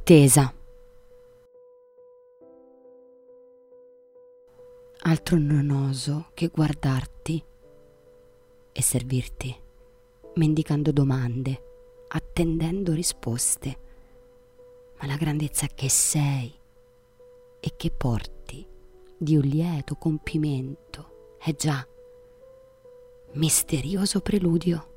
Attesa. Altro non oso che guardarti e servirti, mendicando domande, attendendo risposte. Ma la grandezza che sei e che porti di un lieto compimento è già misterioso preludio.